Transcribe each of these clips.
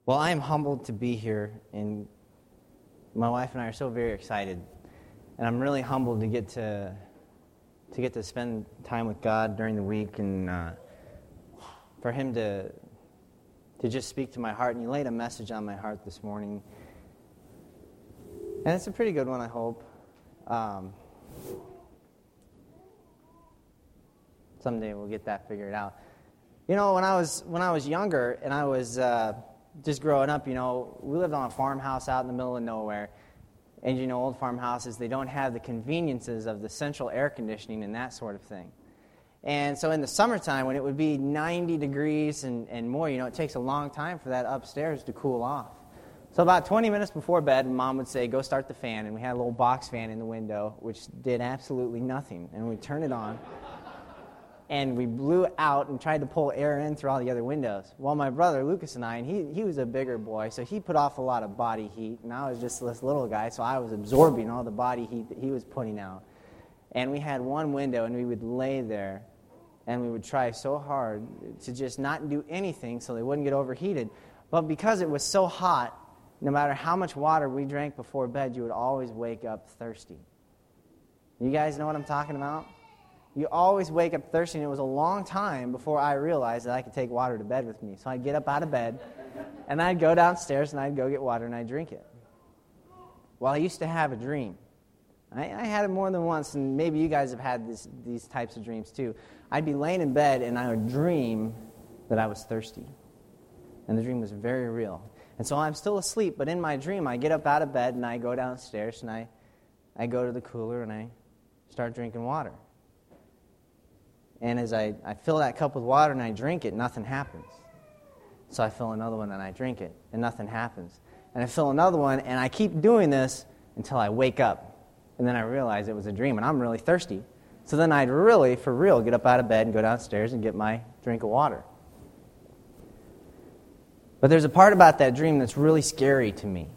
Well, I am humbled to be here, and my wife and I are so very excited. And I'm really humbled to get to spend time with God during the week, and for Him to just speak to my heart. And He laid a message on my heart this morning, and it's a pretty good one, I hope. Someday we'll get that figured out. You know, when I was younger and I was just growing up, you know, we lived on a farmhouse out in the middle of nowhere. And, you know, old farmhouses, they don't have the conveniences of the central air conditioning and that sort of thing. And so in the summertime, when it would be 90 degrees and more, you know, it takes a long time for that upstairs to cool off. So about 20 minutes before bed, Mom would say, go start the fan. And we had a little box fan in the window, which did absolutely nothing. And we'd turn it on. And we blew out and tried to pull air in through all the other windows. Well, my brother, Lucas, and I, and he was a bigger boy, so he put off a lot of body heat, and I was just this little guy, so I was absorbing all the body heat that he was putting out. And we had one window, and we would lay there, and we would try so hard to just not do anything so they wouldn't get overheated. But because it was so hot, no matter how much water we drank before bed, you would always wake up thirsty. You guys know what I'm talking about? You always wake up thirsty, and it was a long time before I realized that I could take water to bed with me. So I'd get up out of bed, and I'd go downstairs, and I'd go get water, and I'd drink it. Well, I used to have a dream. I had it more than once, and maybe you guys have had these types of dreams too. I'd be laying in bed, and I would dream that I was thirsty. And the dream was very real. And so I'm still asleep, but in my dream, I get up out of bed, and I go downstairs, and I go to the cooler, and I start drinking water. And as I fill that cup with water and I drink it, nothing happens. So I fill another one and I drink it, and nothing happens. And I fill another one, and I keep doing this until I wake up. And then I realize it was a dream, and I'm really thirsty. So then I'd really, for real, get up out of bed and go downstairs and get my drink of water. But there's a part about that dream that's really scary to me.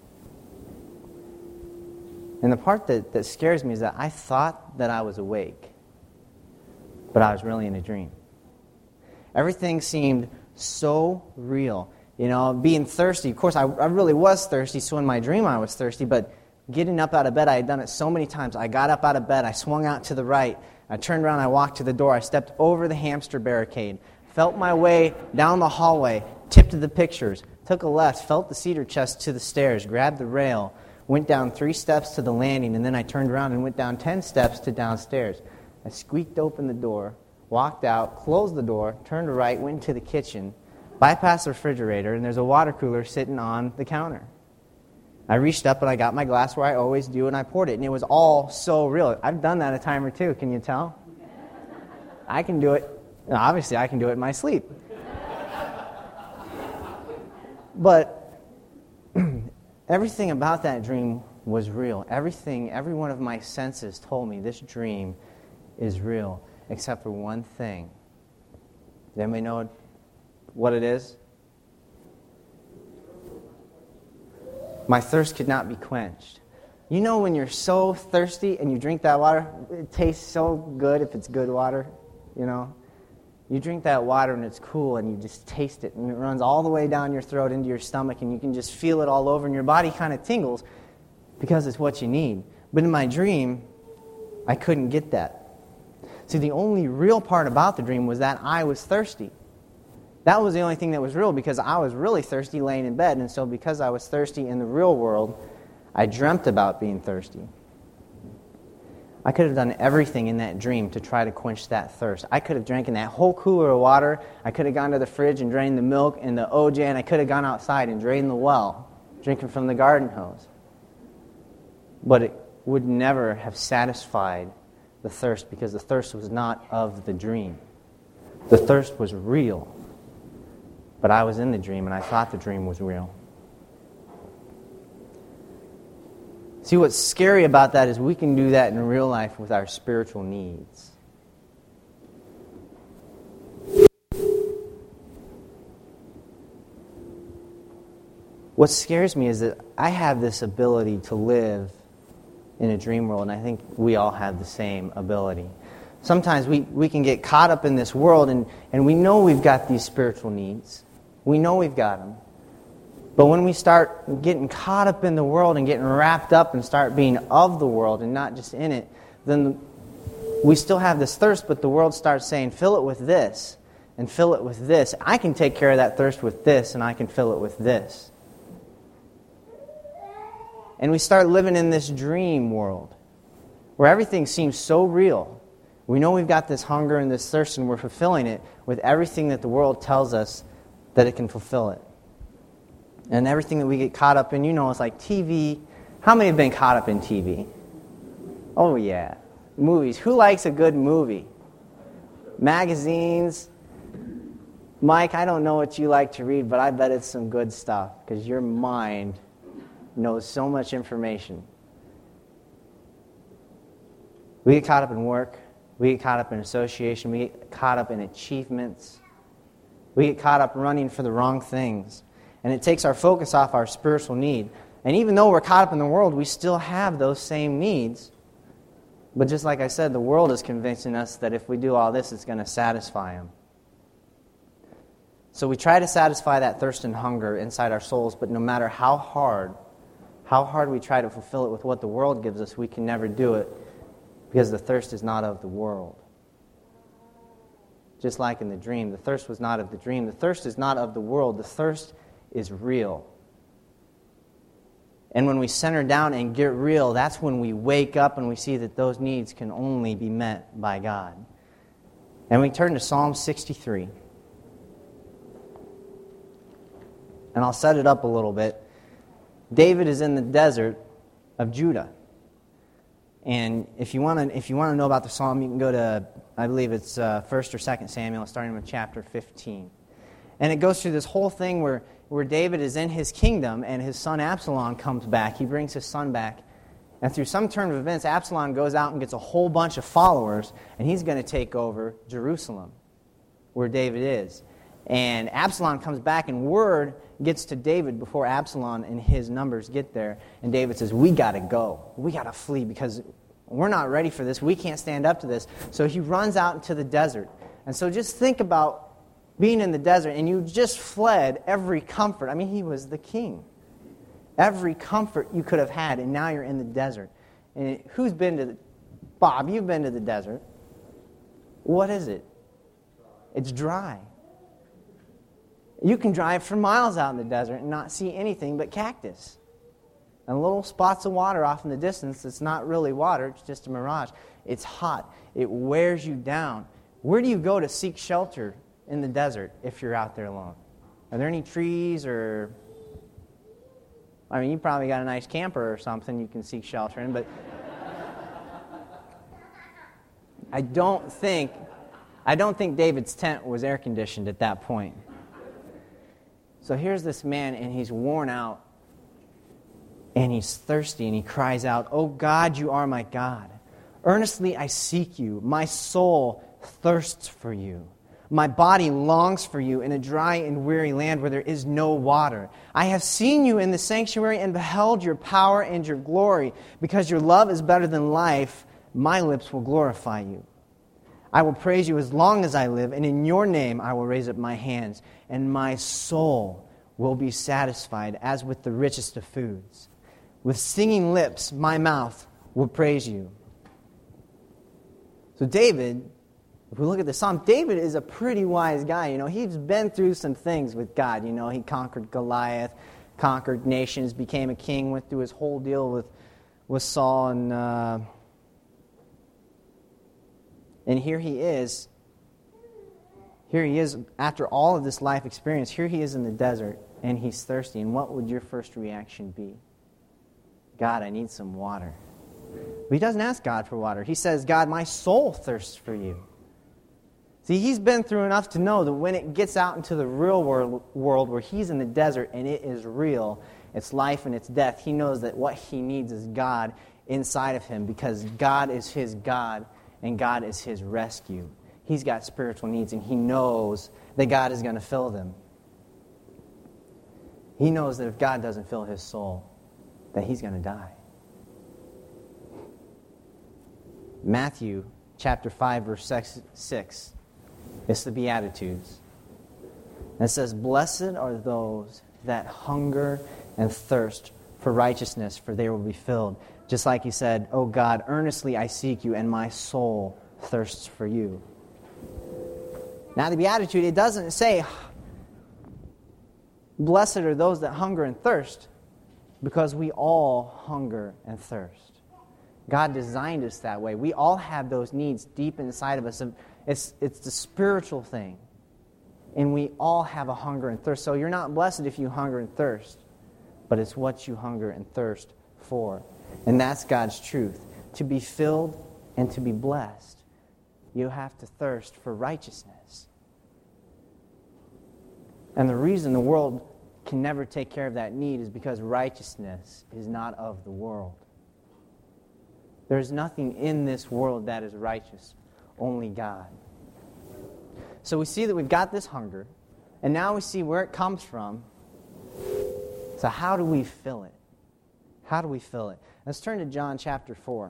And the part that scares me is that I thought that I was awake, but I was really in a dream. Everything seemed so real. You know, being thirsty. Of course, I really was thirsty, so in my dream I was thirsty, but getting up out of bed, I had done it so many times. I got up out of bed, I swung out to the right, I turned around, I walked to the door, I stepped over the hamster barricade, felt my way down the hallway, tipped to the pictures, took a left, felt the cedar chest to the stairs, grabbed the rail, went down 3 steps to the landing, and then I turned around and went down 10 steps to downstairs. I squeaked open the door, walked out, closed the door, turned right, went into the kitchen, bypassed the refrigerator, and there's a water cooler sitting on the counter. I reached up and I got my glass where I always do, and I poured it, and it was all so real. I've done that a time or two, can you tell? I can do it. Obviously, I can do it in my sleep. But everything about that dream was real. Every one of my senses told me this dream is real, except for one thing. Does anybody know what it is? My thirst could not be quenched. You know when you're so thirsty and you drink that water, it tastes so good if it's good water, you know? You drink that water and it's cool and you just taste it and it runs all the way down your throat into your stomach and you can just feel it all over and your body kind of tingles because it's what you need. But in my dream, I couldn't get that. See, the only real part about the dream was that I was thirsty. That was the only thing that was real because I was really thirsty laying in bed. And so because I was thirsty in the real world, I dreamt about being thirsty. I could have done everything in that dream to try to quench that thirst. I could have drank in that whole cooler of water. I could have gone to the fridge and drained the milk and the OJ, and I could have gone outside and drained the well, drinking from the garden hose. But it would never have satisfied the thirst because the thirst was not of the dream. The thirst was real. But I was in the dream and I thought the dream was real. See, what's scary about that is we can do that in real life with our spiritual needs. What scares me is that I have this ability to live in a dream world, and I think we all have the same ability. Sometimes we can get caught up in this world, and we know we've got these spiritual needs. We know we've got them. But when we start getting caught up in the world and getting wrapped up and start being of the world and not just in it, then we still have this thirst, but the world starts saying, fill it with this and fill it with this. I can take care of that thirst with this, and I can fill it with this. And we start living in this dream world where everything seems so real. We know we've got this hunger and this thirst, and we're fulfilling it with everything that the world tells us that it can fulfill it. And everything that we get caught up in, it's like TV. How many have been caught up in TV? Oh, yeah. Movies. Who likes a good movie? Magazines. Mike, I don't know what you like to read, but I bet it's some good stuff because your mind knows so much information. We get caught up in work. We get caught up in association. We get caught up in achievements. We get caught up running for the wrong things. And it takes our focus off our spiritual need. And even though we're caught up in the world, we still have those same needs. But just like I said, the world is convincing us that if we do all this, it's going to satisfy them. So we try to satisfy that thirst and hunger inside our souls, but no matter how hard we try to fulfill it with what the world gives us, we can never do it because the thirst is not of the world. Just like in the dream, the thirst was not of the dream. The thirst is not of the world. The thirst is real. And when we center down and get real, that's when we wake up and we see that those needs can only be met by God. And we turn to Psalm 63. And I'll set it up a little bit. David is in the desert of Judah. And if you want to know about the psalm, you can go to, I believe it's 1st or 2nd Samuel, starting with chapter 15. And it goes through this whole thing where David is in his kingdom and his son Absalom comes back. He brings his son back. And through some turn of events, Absalom goes out and gets a whole bunch of followers, and he's going to take over Jerusalem, where David is. And Absalom comes back, and word gets to David before Absalom and his numbers get there. And David says, we got to go. We got to flee because we're not ready for this. We can't stand up to this. So he runs out into the desert. And so just think about being in the desert, and you just fled every comfort. I mean, he was the king. Every comfort you could have had, and now you're in the desert. And who's been to Bob, you've been to the desert. What is it? It's dry. You can drive for miles out in the desert and not see anything but cactus. And little spots of water off in the distance. It's not really water, it's just a mirage. It's hot. It wears you down. Where do you go to seek shelter in the desert if you're out there alone? Are there any trees or... I mean, you probably got a nice camper or something you can seek shelter in, but... I don't think David's tent was air-conditioned at that point. So here's this man, and he's worn out, and he's thirsty, and he cries out, "Oh God, you are my God. Earnestly I seek you. My soul thirsts for you. My body longs for you in a dry and weary land where there is no water. I have seen you in the sanctuary and beheld your power and your glory. Because your love is better than life, my lips will glorify you. I will praise you as long as I live, and in your name I will raise up my hands, and my soul will be satisfied as with the richest of foods. With singing lips, my mouth will praise you." So David, if we look at the psalm, David is a pretty wise guy. You know, he's been through some things with God. You know, he conquered Goliath, conquered nations, became a king, went through his whole deal with Saul, and here he is. Here he is after all of this life experience. Here he is in the desert, and he's thirsty. And what would your first reaction be? God, I need some water. But he doesn't ask God for water. He says, God, my soul thirsts for you. See, he's been through enough to know that when it gets out into the real world where he's in the desert and it is real, it's life and it's death, he knows that what he needs is God inside of him, because God is his God and God is his rescue. He's got spiritual needs, and he knows that God is going to fill them. He knows that if God doesn't fill his soul, that he's going to die. Matthew chapter 5, verse 6. It's the Beatitudes. And it says, "Blessed are those that hunger and thirst for righteousness, for they will be filled. Just like he said, "O God, earnestly I seek you, and my soul thirsts for you." Now the Beatitude, it doesn't say, "Blessed are those that hunger and thirst," because we all hunger and thirst. God designed us that way. We all have those needs deep inside of us. It's the spiritual thing. And we all have a hunger and thirst. So you're not blessed if you hunger and thirst, but it's what you hunger and thirst for. And that's God's truth. To be filled and to be blessed, you have to thirst for righteousness. And the reason the world can never take care of that need is because righteousness is not of the world. There's nothing in this world that is righteous, only God. So we see that we've got this hunger, and now we see where it comes from. So how do we fill it? How do we fill it? Let's turn to John chapter 4.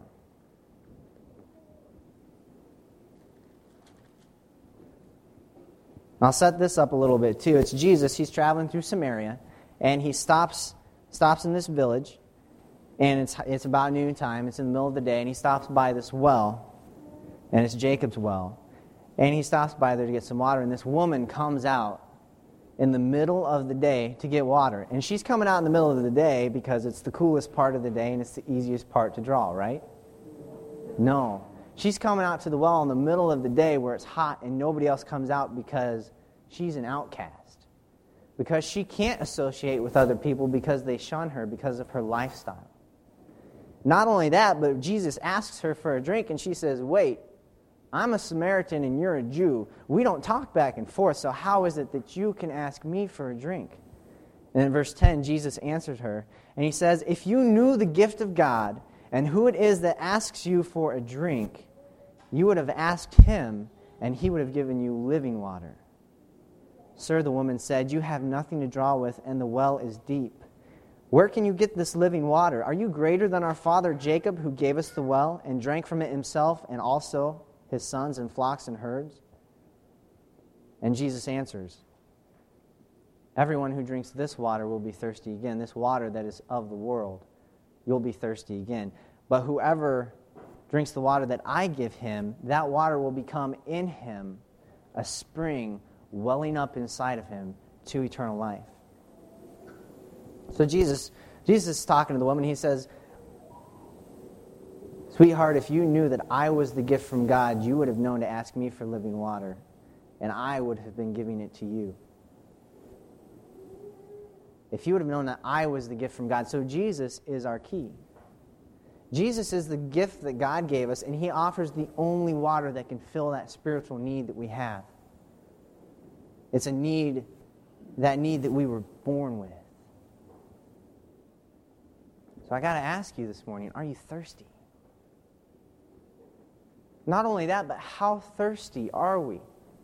I'll set this up a little bit too. It's Jesus. He's traveling through Samaria, and he stops in this village, and it's about noontime. It's in the middle of the day, and he stops by this well, and it's Jacob's well. And he stops by there to get some water, and this woman comes out in the middle of the day to get water. And she's coming out in the middle of the day because it's the coolest part of the day and it's the easiest part to draw, right? No. She's coming out to the well in the middle of the day where it's hot and nobody else comes out because she's an outcast. Because she can't associate with other people because they shun her because of her lifestyle. Not only that, but Jesus asks her for a drink and she says, "Wait, I'm a Samaritan and you're a Jew. We don't talk back and forth, so how is it that you can ask me for a drink?" And in verse 10, Jesus answered her, and he says, "If you knew the gift of God and who it is that asks you for a drink, you would have asked him, and he would have given you living water." "Sir," the woman said, "you have nothing to draw with, and the well is deep. Where can you get this living water? Are you greater than our father Jacob, who gave us the well and drank from it himself and also his sons and flocks and herds?" And Jesus answers, "Everyone who drinks this water will be thirsty again. This water that is of the world, you'll be thirsty again. But whoever drinks the water that I give him, that water will become in him a spring welling up inside of him to eternal life." So Jesus is talking to the woman. He says, "Sweetheart, if you knew that I was the gift from God, you would have known to ask me for living water, and I would have been giving it to you." If you would have known that I was the gift from God. So Jesus is our key. Jesus is the gift that God gave us, and he offers the only water that can fill that spiritual need that we have. It's a need that we were born with. So I got to ask you this morning, are you thirsty? Not only that, but how thirsty are we?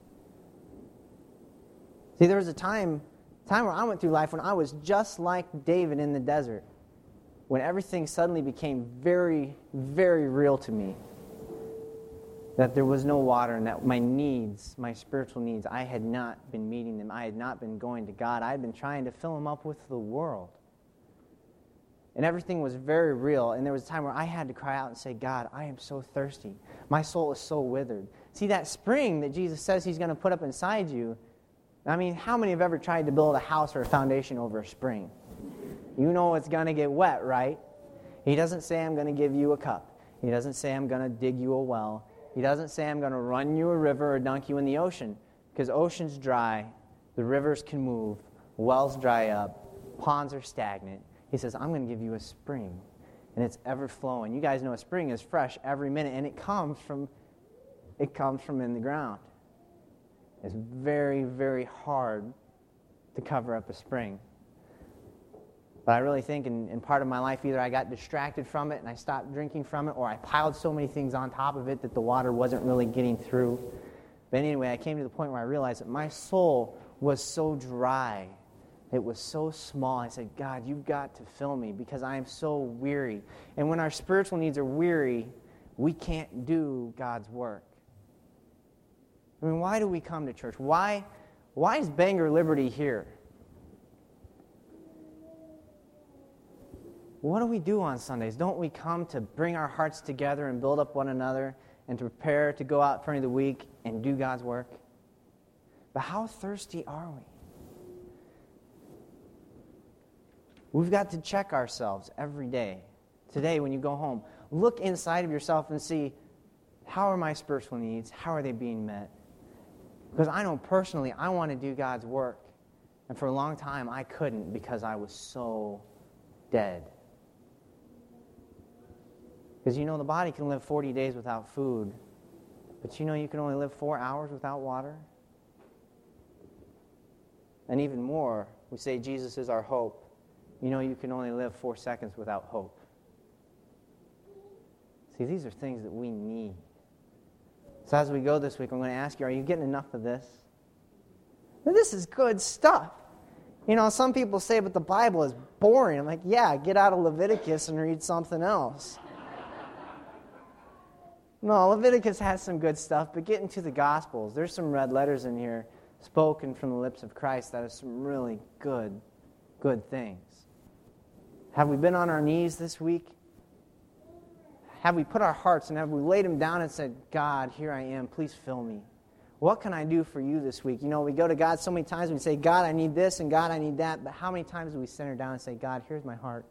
See, there was a time where I went through life when I was just like David in the desert, when everything suddenly became very, very real to me, that there was no water and that my needs, my spiritual needs, I had not been meeting them. I had not been going to God. I had been trying to fill them up with the world. And everything was very real. And there was a time where I had to cry out and say, "God, I am so thirsty. My soul is so withered." See, that spring that Jesus says he's going to put up inside you, I mean, how many have ever tried to build a house or a foundation over a spring? You know it's going to get wet, right? He doesn't say, "I'm going to give you a cup." He doesn't say, "I'm going to dig you a well." He doesn't say, "I'm going to run you a river or dunk you in the ocean." Because oceans dry, the rivers can move, wells dry up, ponds are stagnant. He says, "I'm going to give you a spring, and it's ever flowing." You guys know a spring is fresh every minute, and it comes from in the ground. It's very, very hard to cover up a spring. But I really think in part of my life, either I got distracted from it and I stopped drinking from it, or I piled so many things on top of it that the water wasn't really getting through. But anyway, I came to the point where I realized that my soul was so dry. It was so small. I said, "God, you've got to fill me because I am so weary." And when our spiritual needs are weary, we can't do God's work. I mean, why do we come to church? Why is Bangor Liberty here? What do we do on Sundays? Don't we come to bring our hearts together and build up one another and to prepare to go out during the week and do God's work? But how thirsty are we? We've got to check ourselves every day. Today, when you go home, look inside of yourself and see, how are my spiritual needs? How are they being met? Because I know personally, I want to do God's work. And for a long time, I couldn't because I was so dead. Because the body can live 40 days without food, but you can only live 4 hours without water? And even more, we say Jesus is our hope. You can only live 4 seconds without hope. See, these are things that we need. So as we go this week, I'm going to ask you, are you getting enough of this? This is good stuff. Some people say, but the Bible is boring. I'm like, yeah, get out of Leviticus and read something else. No, Leviticus has some good stuff, but get into the Gospels. There's some red letters in here spoken from the lips of Christ that is some really good things. Have we been on our knees this week? Have we put our hearts and have we laid them down and said, God, here I am, please fill me. What can I do for you this week? We go to God so many times and we say, God, I need this and God, I need that. But how many times do we center down and say, God, here's my heart.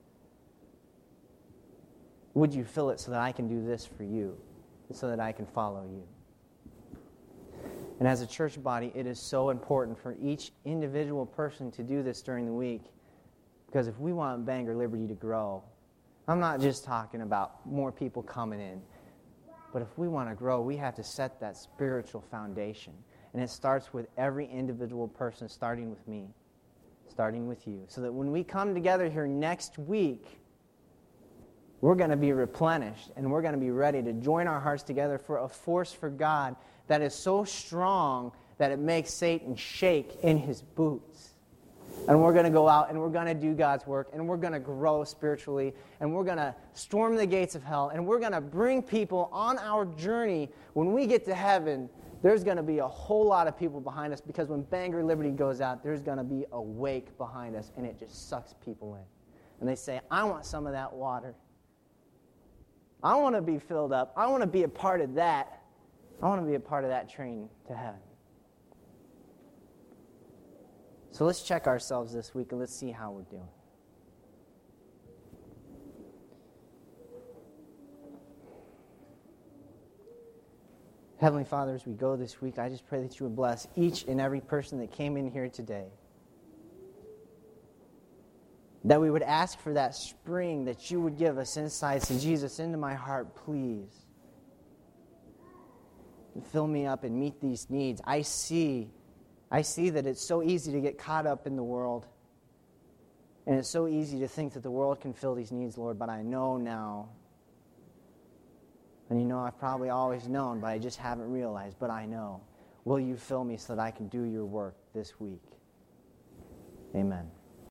Would you fill it so that I can do this for you, so that I can follow you? And as a church body, it is so important for each individual person to do this during the week. Because if we want Bangor Liberty to grow, I'm not just talking about more people coming in. But if we want to grow, we have to set that spiritual foundation. And it starts with every individual person, starting with me, starting with you. So that when we come together here next week, we're going to be replenished and we're going to be ready to join our hearts together for a force for God that is so strong that it makes Satan shake in his boots. And we're going to go out and we're going to do God's work and we're going to grow spiritually and we're going to storm the gates of hell and we're going to bring people on our journey. When we get to heaven, there's going to be a whole lot of people behind us because when Bangor Liberty goes out, there's going to be a wake behind us and it just sucks people in. And they say, I want some of that water. I want to be filled up. I want to be a part of that. I want to be a part of that train to heaven. So let's check ourselves this week and let's see how we're doing. Heavenly Father, as we go this week, I just pray that you would bless each and every person that came in here today. That we would ask for that spring, that you would give us insights. And Jesus, into my heart, please. Fill me up and meet these needs. I see that it's so easy to get caught up in the world. And it's so easy to think that the world can fill these needs, Lord. But I know now. And I've probably always known, but I just haven't realized. But I know. Will you fill me so that I can do your work this week? Amen.